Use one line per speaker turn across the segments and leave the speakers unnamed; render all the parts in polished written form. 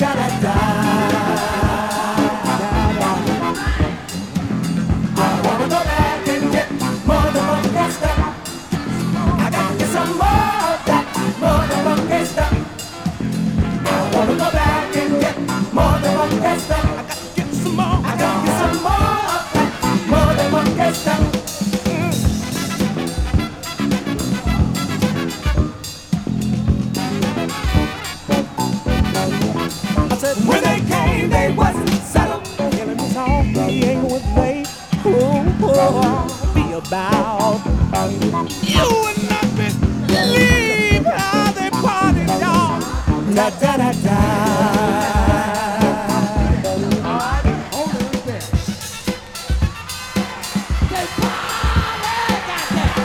When they came, they wasn't settled. Killing me softly ain't what they be about. You would not believe how they party, y'all. Da da da da. Hold it right there. They party, goddamn.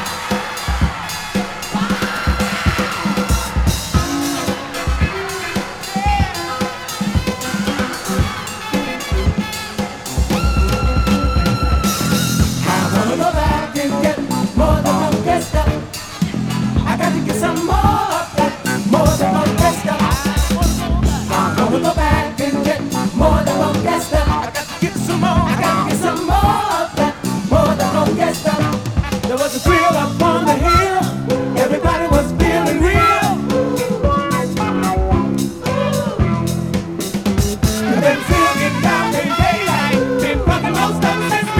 Some more of that, more than one best of. I'm gonna go back and get more than one best of. I got to get some more. I got to get some more of that, more than one best of. There was a thrill up on the hill. Everybody was feeling real. Been feeling down in daylight. Been fucking most of them since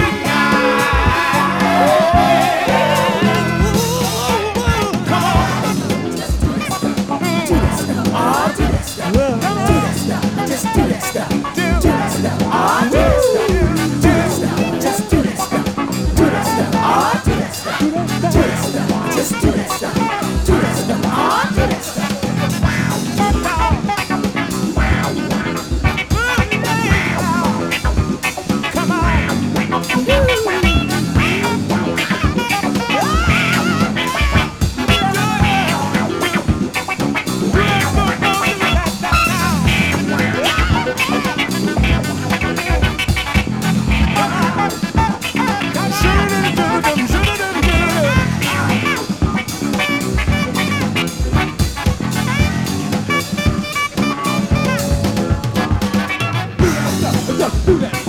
do that.